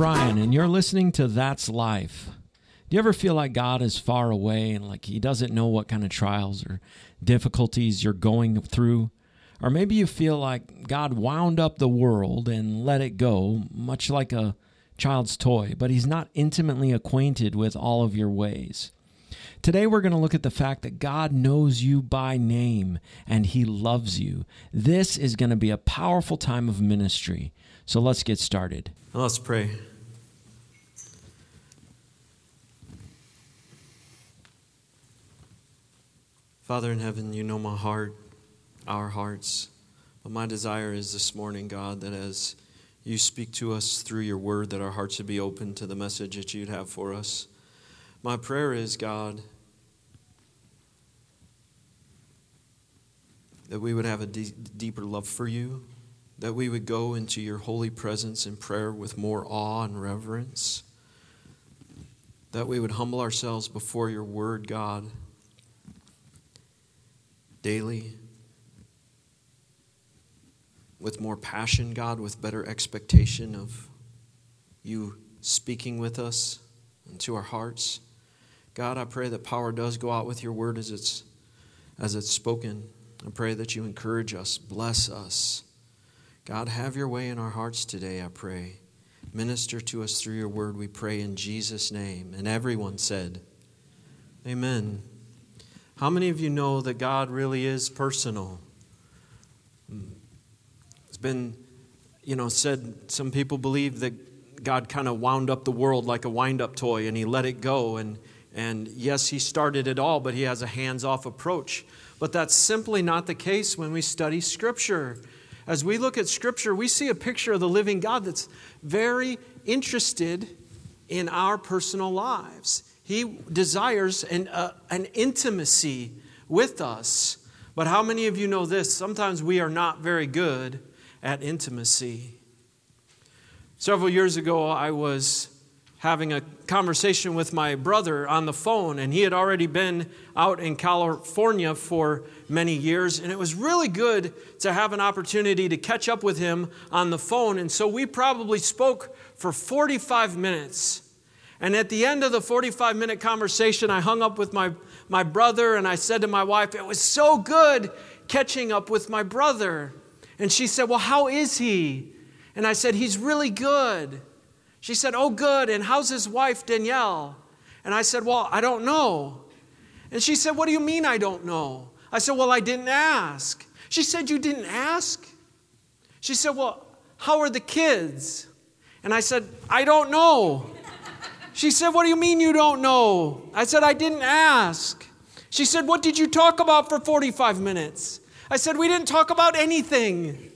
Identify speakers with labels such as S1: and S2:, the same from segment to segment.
S1: Brian, and you're listening to That's Life. Do you ever feel like God is far away and like He doesn't know what kind of trials or difficulties you're going through? Or maybe you feel like God wound up the world and let it go, much like a child's toy, but He's not intimately acquainted with all of your ways. Today we're going to look at the fact that God knows you by name and He loves you. This is going to be a powerful time of ministry. So let's get started. Let's pray. Father in heaven, you know my heart, our hearts. But my desire is this morning, God, that as you speak to us through your word, that our hearts would be open to the message that you'd have for us. My prayer is, God, that we would have a deeper love for you, that we would go into your holy presence in prayer with more awe and reverence, that we would humble ourselves before your word, God, daily, with more passion, God, with better expectation of you speaking with us into our hearts. God, I pray that power does go out with your word as it's spoken. I pray that you encourage us, bless us. God, have your way in our hearts today, I pray. Minister to us through your word, we pray in Jesus' name. And everyone said, amen. How many of you know that God really is personal? It's been, said some people believe that God kind of wound up the world like a wind-up toy and He let it go. And yes, He started it all, but He has a hands-off approach. But that's simply not the case when we study Scripture. As we look at Scripture, we see a picture of the living God that's very interested in our personal lives. He desires an intimacy with us. But how many of you know this? Sometimes we are not very good at intimacy. Several years ago, I was having a conversation with my brother on the phone, and he had already been out in California for many years, and it was really good to have an opportunity to catch up with him on the phone. And so we probably spoke for 45 minutes. And at the end of the 45-minute conversation, I hung up with my brother, and I said to my wife, it was so good catching up with my brother. And she said, well, how is he? And I said, he's really good. She said, oh, good. And how's his wife, Danielle? And I said, well, I don't know. And she said, what do you mean I don't know? I said, well, I didn't ask. She said, you didn't ask? She said, well, how are the kids? And I said, I don't know. She said, what do you mean you don't know? I said, I didn't ask. She said, what did you talk about for 45 minutes? I said, we didn't talk about anything.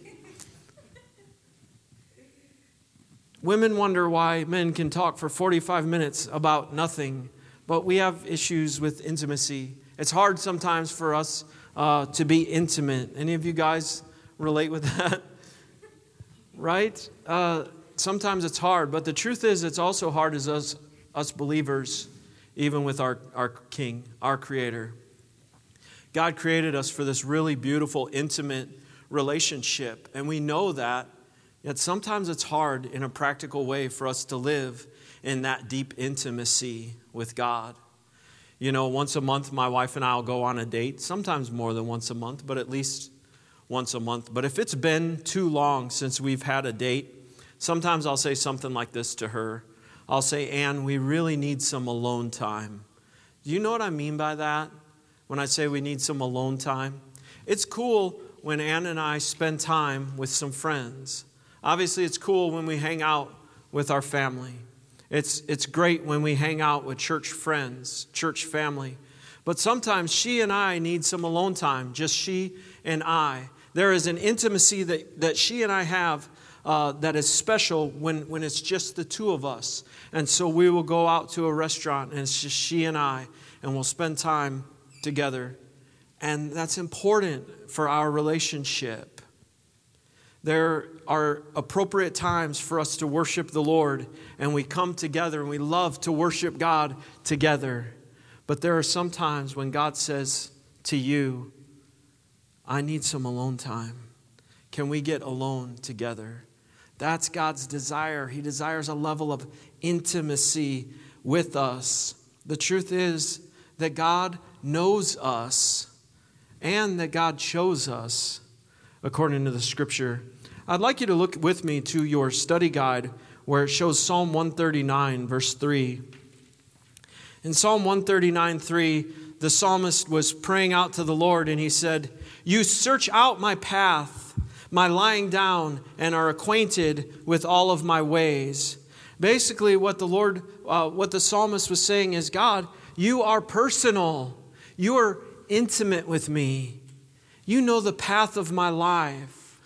S1: Women wonder why men can talk for 45 minutes about nothing, but we have issues with intimacy. It's hard sometimes for us to be intimate. Any of you guys relate with that? Right? Sometimes it's hard, but the truth is it's also hard as us believers, even with our King, our Creator. God created us for this really beautiful, intimate relationship, and we know that. Yet sometimes it's hard in a practical way for us to live in that deep intimacy with God. Once a month, my wife and I will go on a date, sometimes more than once a month, but at least once a month. But if it's been too long since we've had a date, sometimes I'll say something like this to her. I'll say, Ann, we really need some alone time. Do you know what I mean by that? When I say we need some alone time? It's cool when Ann and I spend time with some friends. Obviously, it's cool when we hang out with our family. It's great when we hang out with church friends, church family. But sometimes she and I need some alone time, just she and I. There is an intimacy that she and I have that is special when it's just the two of us. And so we will go out to a restaurant, and it's just she and I, and we'll spend time together. And that's important for our relationship. There are appropriate times for us to worship the Lord, and we come together and we love to worship God together. But there are some times when God says to you, I need some alone time. Can we get alone together? That's God's desire. He desires a level of intimacy with us. The truth is that God knows us and that God chose us according to the Scripture. I'd like you to look with me to your study guide where it shows Psalm 139, verse 3. In Psalm 139:3, the psalmist was praying out to the Lord, and he said, "You search out my path, my lying down, and are acquainted with all of my ways." Basically, what the psalmist was saying is, God, you are personal. You are intimate with me. You know the path of my life.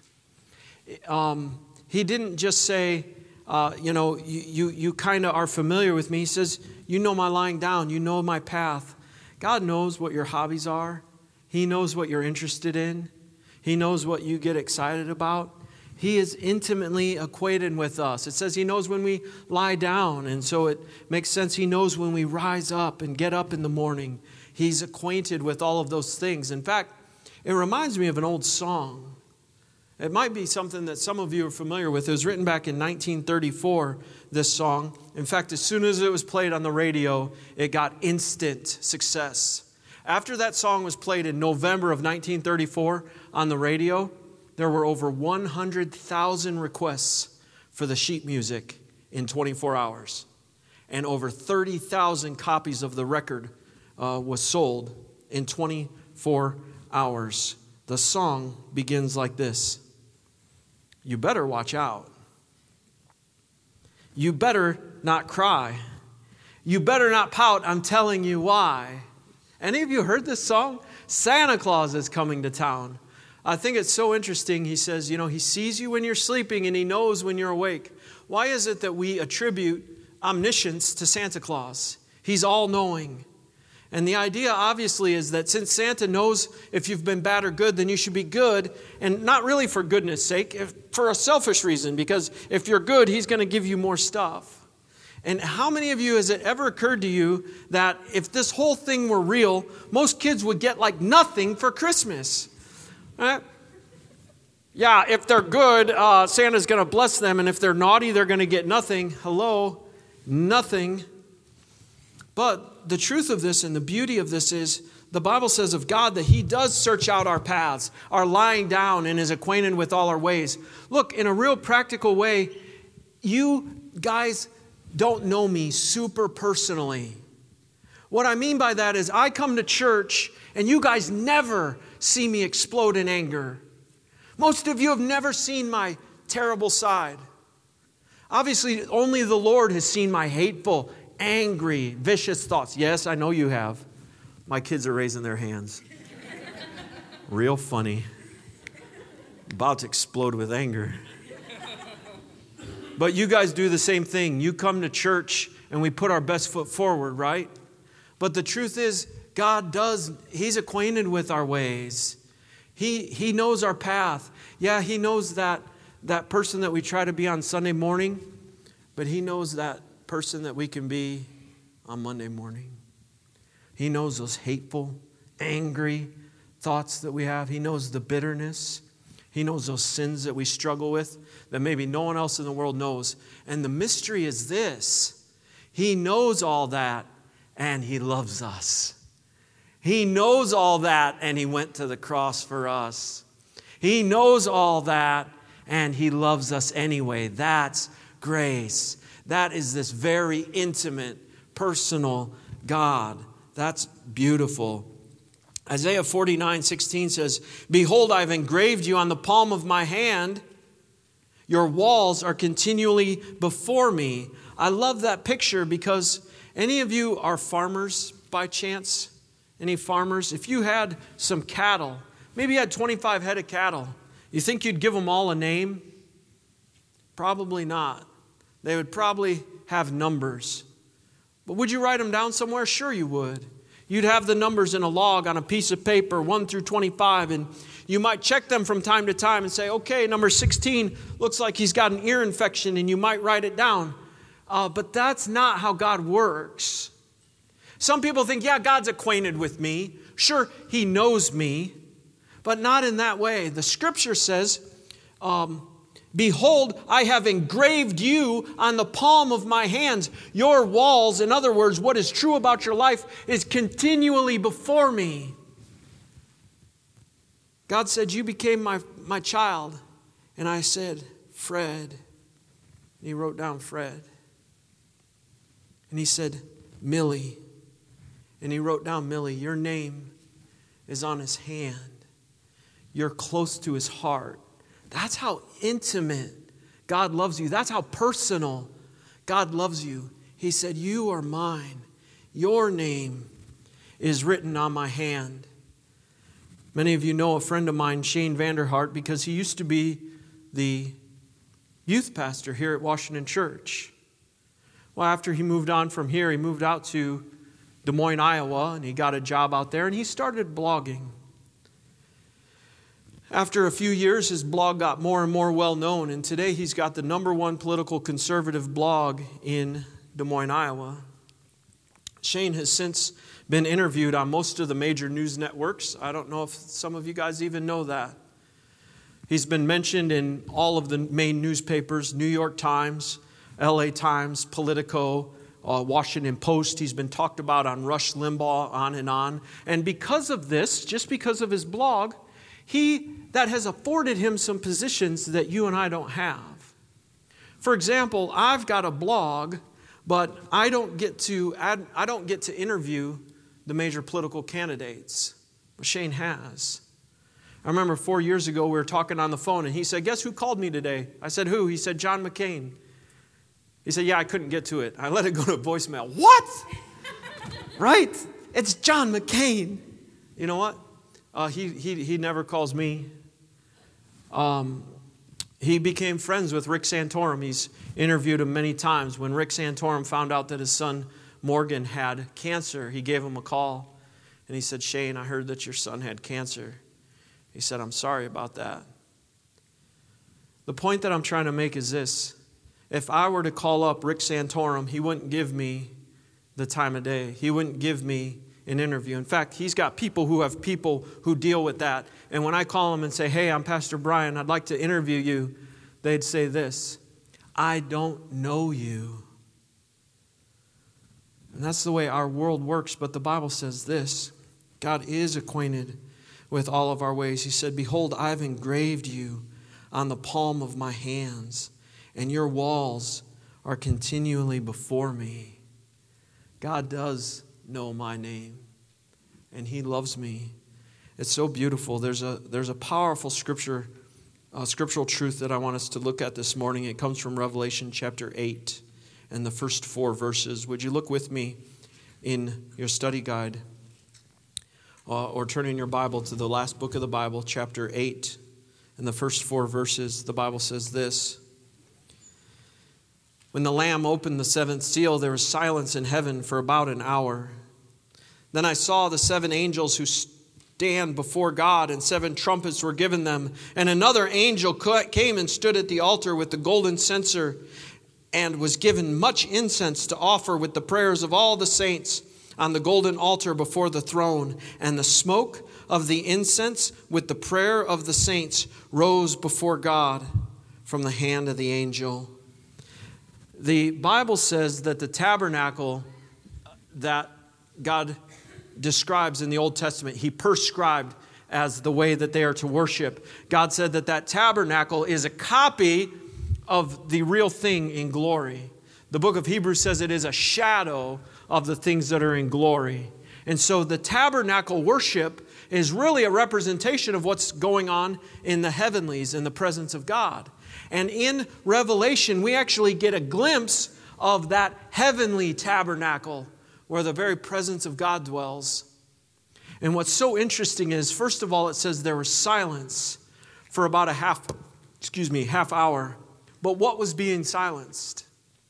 S1: He didn't just say, you kind of are familiar with me. He says, you know my lying down. You know my path. God knows what your hobbies are. He knows what you're interested in. He knows what you get excited about. He is intimately acquainted with us. It says he knows when we lie down, and so it makes sense he knows when we rise up and get up in the morning. He's acquainted with all of those things. In fact, it reminds me of an old song. It might be something that some of you are familiar with. It was written back in 1934, this song. In fact, as soon as it was played on the radio, it got instant success. After that song was played in November of 1934 on the radio, there were over 100,000 requests for the sheet music in 24 hours. And over 30,000 copies of the record was sold in 24 hours. The song begins like this. You better watch out. You better not cry. You better not pout. I'm telling you why. Any of you heard this song? Santa Claus is coming to town. I think it's so interesting. He says, he sees you when you're sleeping and he knows when you're awake. Why is it that we attribute omniscience to Santa Claus? He's all-knowing. And the idea, obviously, is that since Santa knows if you've been bad or good, then you should be good. And not really for goodness sake, for a selfish reason. Because if you're good, he's going to give you more stuff. And how many of you has it ever occurred to you that if this whole thing were real, most kids would get like nothing for Christmas? Right? Yeah, if they're good, Santa's going to bless them. And if they're naughty, they're going to get nothing. Hello, nothing. But the truth of this and the beauty of this is the Bible says of God that he does search out our paths, our lying down, and is acquainted with all our ways. Look, in a real practical way, you guys don't know me super personally. What I mean by that is I come to church and you guys never see me explode in anger. Most of you have never seen my terrible side. Obviously, only the Lord has seen my hateful, angry, vicious thoughts. Yes, I know you have. My kids are raising their hands. Real funny. About to explode with anger. But you guys do the same thing. You come to church and we put our best foot forward, right? But the truth is, God does, he's acquainted with our ways. He knows our path. Yeah, he knows that person that we try to be on Sunday morning, but he knows that person that we can be on Monday morning. He knows those hateful, angry thoughts that we have. He knows the bitterness. He knows those sins that we struggle with that maybe no one else in the world knows. And the mystery is this. He knows all that and he loves us. He knows all that and he went to the cross for us. He knows all that and he loves us anyway. That's grace. That is this very intimate, personal God. That's beautiful. Isaiah 49:16 says, "Behold, I have engraved you on the palm of my hand. Your walls are continually before me." I love that picture because any of you are farmers by chance? Any farmers? If you had some cattle, maybe you had 25 head of cattle, you think you'd give them all a name? Probably not. They would probably have numbers. But would you write them down somewhere? Sure you would. You'd have the numbers in a log on a piece of paper, 1 through 25, and you might check them from time to time and say, okay, number 16 looks like he's got an ear infection, and you might write it down. But that's not how God works. Some people think, yeah, God's acquainted with me. Sure, he knows me, but not in that way. The scripture says, Behold, I have engraved you on the palm of my hands. Your walls, in other words, what is true about your life, is continually before me. God said, you became my child. And I said, Fred. And he wrote down Fred. And he said, Millie. And he wrote down Millie. Your name is on his hand. You're close to his heart. That's how intimate God loves you. That's how personal God loves you. He said, you are mine. Your name is written on my hand. Many of you know a friend of mine, Shane Vanderhart, because he used to be the youth pastor here at Washington Church. Well, after he moved on from here, he moved out to Des Moines, Iowa, and he got a job out there, and he started blogging. After a few years, his blog got more and more well-known, and today he's got the #1 political conservative blog in Des Moines, Iowa. Shane has since been interviewed on most of the major news networks. I don't know if some of you guys even know that. He's been mentioned in all of the main newspapers, New York Times, LA Times, Politico, Washington Post. He's been talked about on Rush Limbaugh, on and on. And because of this, just because of his blog, that has afforded him some positions that you and I don't have. For example, I've got a blog, but I don't get to interview the major political candidates. But Shane has. I remember 4 years ago we were talking on the phone and he said, guess who called me today? I said, who? He said, John McCain. He said, yeah, I couldn't get to it. I let it go to voicemail. What? Right? It's John McCain. You know what? He never calls me. He became friends with Rick Santorum. He's interviewed him many times. When Rick Santorum found out that his son Morgan had cancer, he gave him a call. And he said, Shane, I heard that your son had cancer. He said, I'm sorry about that. The point that I'm trying to make is this. If I were to call up Rick Santorum, he wouldn't give me the time of day. He wouldn't give me an interview. In fact, he's got people who deal with that. And when I call him and say, hey, I'm Pastor Brian, I'd like to interview you, they'd say this, I don't know you. And that's the way our world works. But the Bible says this, God is acquainted with all of our ways. He said, behold, I've engraved you on the palm of my hands, and your walls are continually before me. God does know my name, and he loves me. It's so beautiful. There's a powerful scriptural truth that I want us to look at this morning. It comes from Revelation chapter 8 and the first 4 verses. Would you look with me in your study guide or turn in your Bible to the last book of the Bible, chapter 8 and the first 4 verses. The Bible says this. When the Lamb opened the 7th seal, there was silence in heaven for about an hour. Then I saw the 7 angels who stand before God, and 7 trumpets were given them. And another angel came and stood at the altar with the golden censer, and was given much incense to offer with the prayers of all the saints on the golden altar before the throne. And the smoke of the incense with the prayer of the saints rose before God from the hand of the angel. The Bible says that the tabernacle that God describes in the Old Testament, he prescribed as the way that they are to worship. God said that tabernacle is a copy of the real thing in glory. The book of Hebrews says it is a shadow of the things that are in glory. And so the tabernacle worship is really a representation of what's going on in the heavenlies in the presence of God. And in Revelation, we actually get a glimpse of that heavenly tabernacle where the very presence of God dwells. And what's so interesting is, first of all, it says there was silence for about a half hour. But what was being silenced?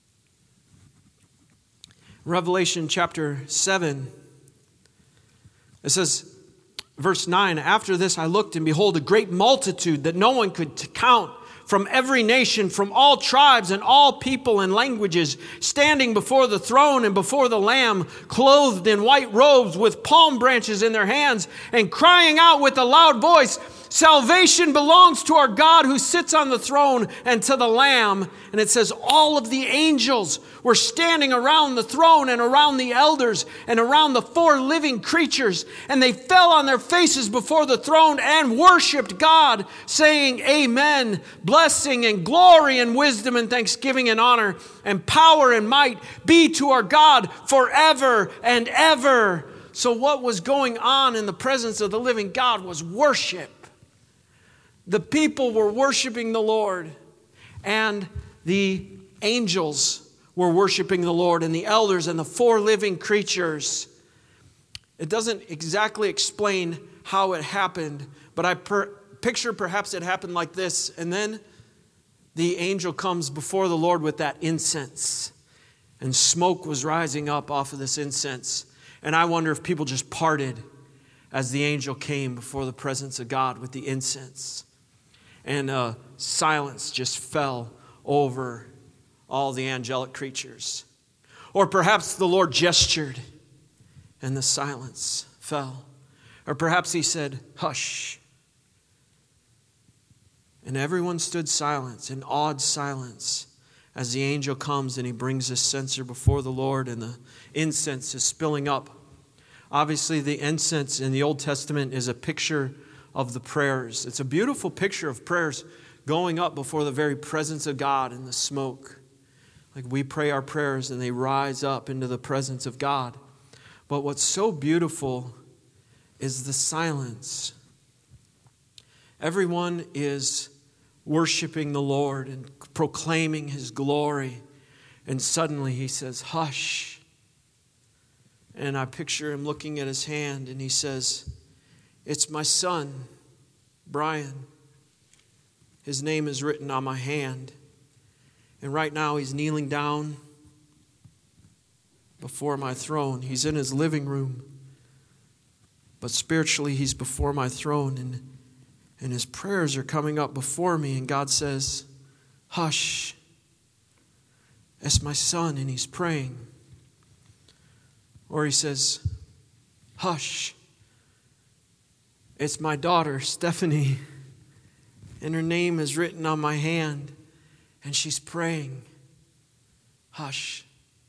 S1: Revelation chapter 7, it says, verse 9, after this I looked, and behold, a great multitude that no one could count, from every nation, from all tribes and all people and languages, standing before the throne and before the Lamb, clothed in white robes with palm branches in their hands, and crying out with a loud voice, Salvation belongs to our God who sits on the throne and to the Lamb. And it says all of the angels were standing around the throne and around the elders and around the four living creatures. And they fell on their faces before the throne and worshiped God, saying, Amen. Blessing and glory and wisdom and thanksgiving and honor and power and might be to our God forever and ever. So what was going on in the presence of the living God was worship. The people were worshiping the Lord, and the angels were worshiping the Lord, and the elders and the four living creatures. It doesn't exactly explain how it happened, but I picture perhaps it happened like this, and then the angel comes before the Lord with that incense, and smoke was rising up off of this incense. And I wonder if people just parted as the angel came before the presence of God with the incense. And silence just fell over all the angelic creatures. Or perhaps the Lord gestured and the silence fell. Or perhaps he said, hush. And everyone stood silent, in awed silence, as the angel comes and he brings his censer before the Lord and the incense is spilling up. Obviously, the incense in the Old Testament is a picture of the prayers. It's a beautiful picture of prayers going up before the very presence of God in the smoke. Like we pray our prayers and they rise up into the presence of God. But what's so beautiful is the silence. Everyone is worshiping the Lord and proclaiming His glory. And suddenly He says, hush. And I picture Him looking at His hand and He says, it's my son, Brian. His name is written on my hand. And right now he's kneeling down before my throne. He's in his living room. But spiritually he's before my throne. And his prayers are coming up before me. And God says, hush. That's my son. And he's praying. Or He says, hush. It's my daughter, Stephanie, and her name is written on my hand, and she's praying. Hush.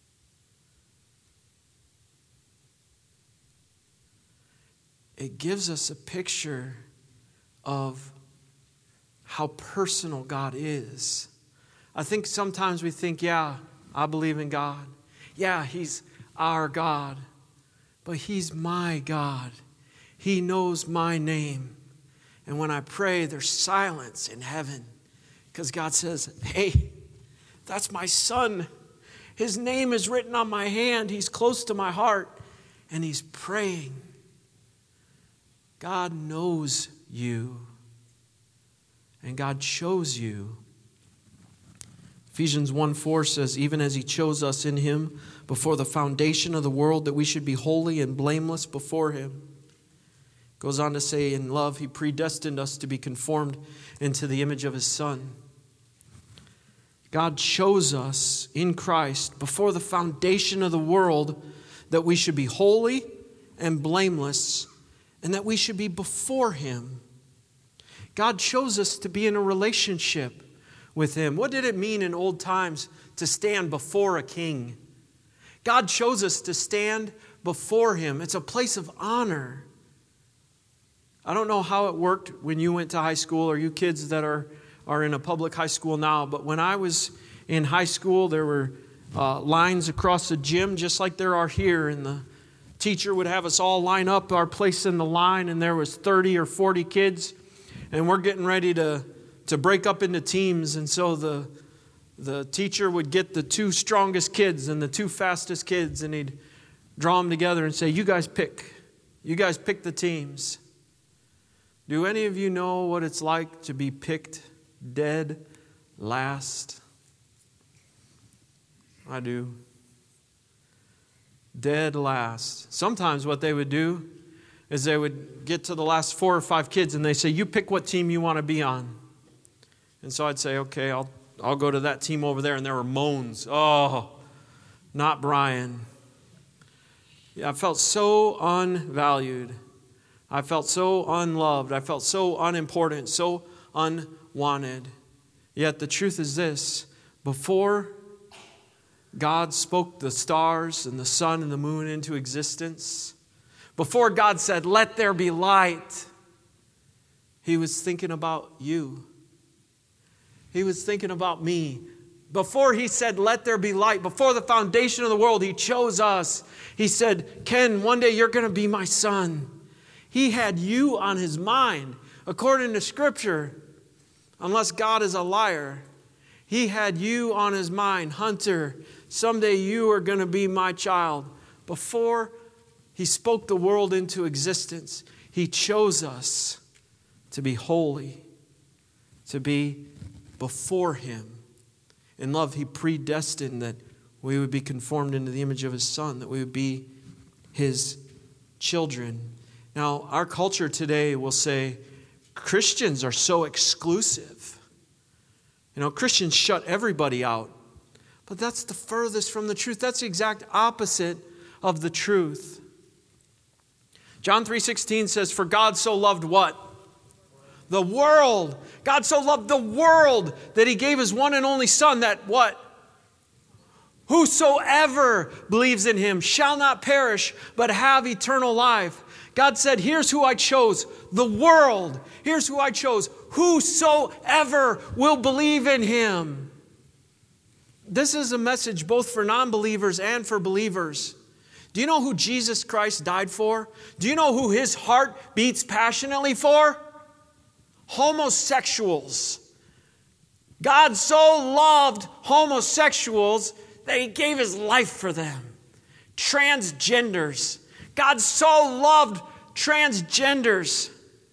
S1: It gives us a picture of how personal God is. I think sometimes we think, yeah, I believe in God. Yeah, He's our God, but He's my God. He knows my name. And when I pray, there's silence in heaven. Because God says, hey, that's my son. His name is written on my hand. He's close to my heart. And he's praying. God knows you. And God chose you. Ephesians 1:4 says, even as He chose us in Him before the foundation of the world, that we should be holy and blameless before Him. Goes on to say, in love, He predestined us to be conformed into the image of His Son. God chose us in Christ before the foundation of the world that we should be holy and blameless and that we should be before Him. God chose us to be in a relationship with Him. What did it mean in old times to stand before a king? God chose us to stand before Him. It's a place of honor. I don't know how it worked when you went to high school or you kids that are in a public high school now, but when I was in high school, there were lines across the gym just like there are here, and the teacher would have us all line up our place in the line, and there was 30 or 40 kids, and we're getting ready to break up into teams, and so the teacher would get the two strongest kids and the two fastest kids, and he'd draw them together and say, you guys pick the teams. Do any of you know what it's like to be picked dead last? I do. Dead last. Sometimes what they would do is they would get to the last 4 or 5 kids and they say, you pick what team you want to be on. And so I'd say, okay, I'll go to that team over there. And there were moans. Oh, not Brian. Yeah, I felt so unvalued. I felt so unloved. I felt so unimportant, so unwanted. Yet the truth is this: before God spoke the stars and the sun and the moon into existence, before God said, "Let there be light," He was thinking about you. He was thinking about me. Before He said, "Let there be light," before the foundation of the world, He chose us. He said, "Ken, one day you're going to be my son." He had you on His mind. According to Scripture, unless God is a liar, He had you on His mind. Hunter, someday you are going to be my child. Before He spoke the world into existence, He chose us to be holy, to be before Him. In love, He predestined that we would be conformed into the image of His Son, that we would be His children. Now, our culture today will say Christians are so exclusive. Christians shut everybody out. But that's the furthest from the truth. That's the exact opposite of the truth. John 3:16 says, "For God so loved" what? The world. God so loved the world that He gave His one and only Son, that what? Whosoever believes in Him shall not perish, but have eternal life. God said, here's who I chose, the world. Here's who I chose, whosoever will believe in Him. This is a message both for non-believers and for believers. Do you know who Jesus Christ died for? Do you know who His heart beats passionately for? Homosexuals. God so loved homosexuals that He gave His life for them. Transgenders. God so loved transgenders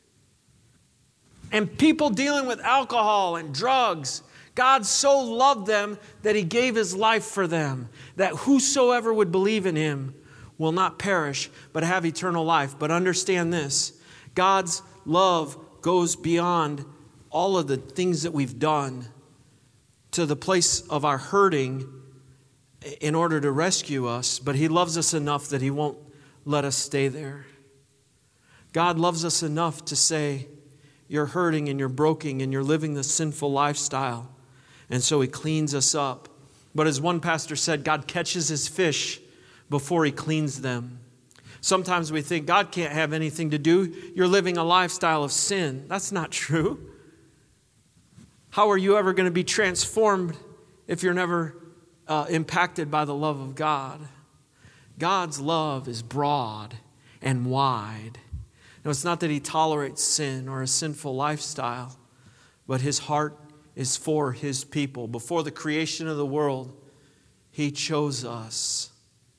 S1: and people dealing with alcohol and drugs. God so loved them that He gave His life for them, that whosoever would believe in Him will not perish, but have eternal life. But understand this: God's love goes beyond all of the things that we've done to the place of our hurting in order to rescue us. But He loves us enough that He won't let us stay there. God loves us enough to say, you're hurting and you're broken and you're living the sinful lifestyle. And so He cleans us up. But as one pastor said, God catches His fish before He cleans them. Sometimes we think God can't have anything to do. You're living a lifestyle of sin. That's not true. How are you ever going to be transformed if you're never impacted by the love of God? God's love is broad and wide. Now, it's not that He tolerates sin or a sinful lifestyle, but His heart is for His people. Before the creation of the world, He chose us.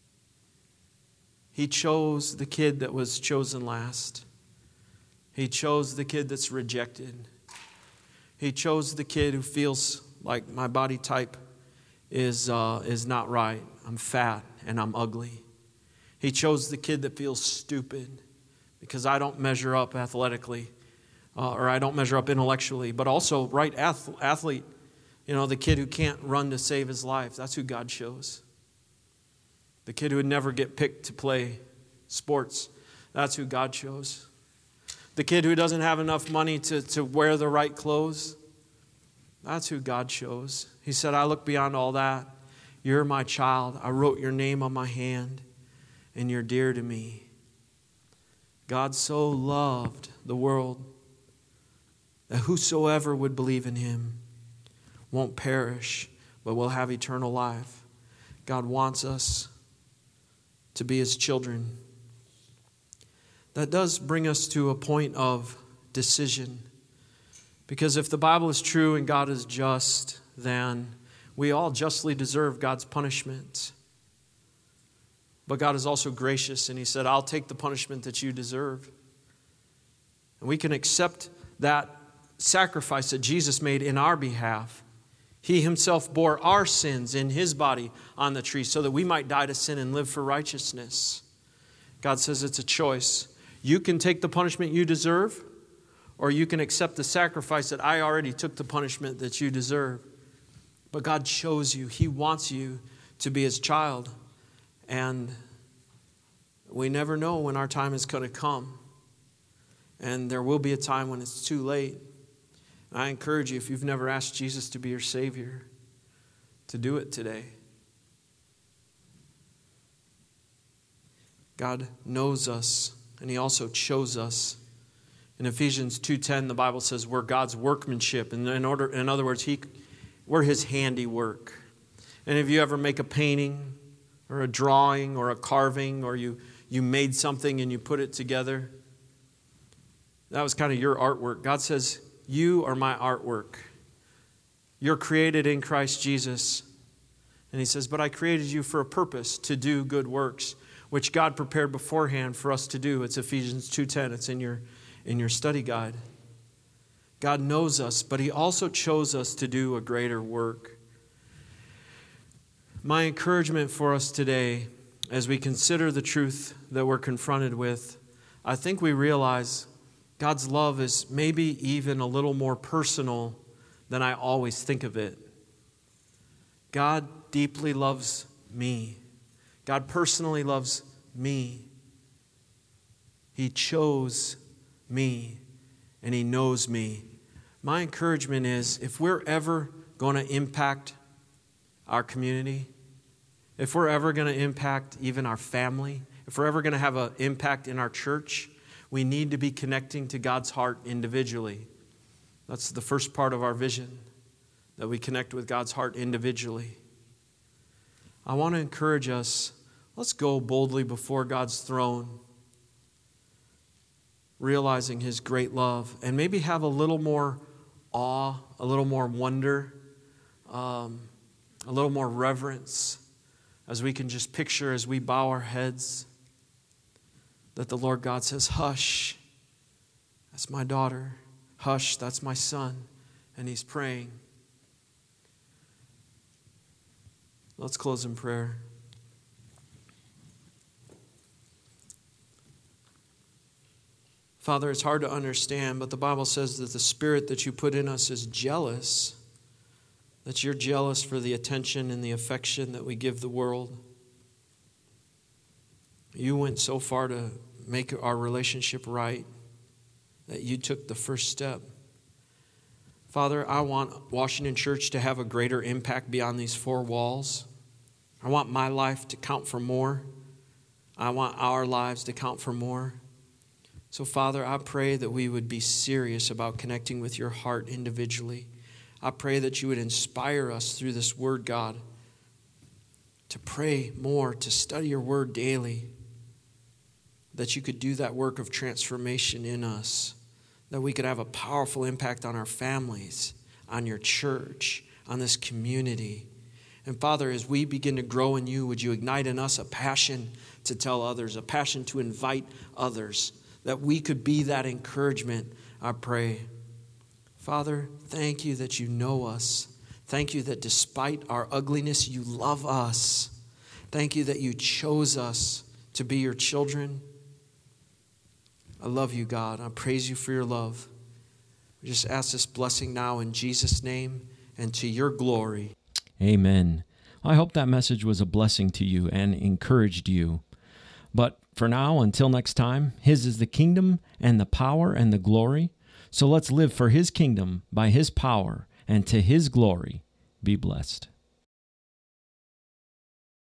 S1: He chose the kid that was chosen last. He chose the kid that's rejected. He chose the kid who feels like my body type is not right. I'm fat and I'm ugly. He chose the kid that feels stupid because I don't measure up athletically or I don't measure up intellectually, but also right athlete, the kid who can't run to save his life. That's who God chose. The kid who would never get picked to play sports. That's who God chose. The kid who doesn't have enough money to wear the right clothes. That's who God chose. He said, I look beyond all that. You're my child. I wrote your name on my hand, and you're dear to me. God so loved the world that whosoever would believe in Him won't perish, but will have eternal life. God wants us to be His children. That does bring us to a point of decision. Because if the Bible is true and God is just, then we all justly deserve God's punishment. But God is also gracious, and He said, I'll take the punishment that you deserve. And we can accept that sacrifice that Jesus made in our behalf. He Himself bore our sins in His body on the tree so that we might die to sin and live for righteousness. God says it's a choice. You can take the punishment you deserve, or you can accept the sacrifice that I already took the punishment that you deserve. But God chose you. He wants you to be His child. And we never know when our time is going to come. And there will be a time when it's too late. I encourage you, if you've never asked Jesus to be your Savior, to do it today. God knows us, and He also chose us. In Ephesians 2:10, the Bible says we're God's workmanship. And in other words, we're His handiwork. And if you ever make a painting or a drawing or a carving, or you made something and you put it together, that was kind of your artwork. God says, you are my artwork. You're created in Christ Jesus. And He says, but I created you for a purpose, to do good works, which God prepared beforehand for us to do. It's Ephesians 2:10. It's in your study guide. God knows us, but He also chose us to do a greater work. My encouragement for us today, as we consider the truth that we're confronted with, I think we realize God's love is maybe even a little more personal than I always think of it. God deeply loves me. God personally loves me. He chose me, and He knows me. My encouragement is, if we're ever going to impact our community, if we're ever going to impact even our family, if we're ever going to have an impact in our church, we need to be connecting to God's heart individually. That's the first part of our vision, that we connect with God's heart individually. I want to encourage us, let's go boldly before God's throne, realizing His great love, and maybe have a little more awe, a little more wonder, a little more reverence, as we can just picture as we bow our heads, that the Lord God says, hush, that's my daughter. Hush, that's my son. And He's praying. Let's close in prayer. Father, it's hard to understand, but the Bible says that the Spirit that you put in us is jealous, that you're jealous for the attention and the affection that we give the world. You went so far to make our relationship right that you took the first step. Father, I want Washington Church to have a greater impact beyond these four walls. I want my life to count for more. I want our lives to count for more. So, Father, I pray that we would be serious about connecting with your heart individually. I pray that you would inspire us through this word, God, to pray more, to study your word daily, that you could do that work of transformation in us, that we could have a powerful impact on our families, on your church, on this community. And Father, as we begin to grow in you, would you ignite in us a passion to tell others, a passion to invite others, that we could be that encouragement, I pray. Father, thank you that you know us. Thank you that despite our ugliness, you love us. Thank you that you chose us to be your children. I love you, God. I praise you for your love. We just ask this blessing now in Jesus' name and to your glory.
S2: Amen. I hope that message was a blessing to you and encouraged you. But for now, until next time, His is the kingdom and the power and the glory. So let's live for His kingdom by His power and to His glory. Be blessed.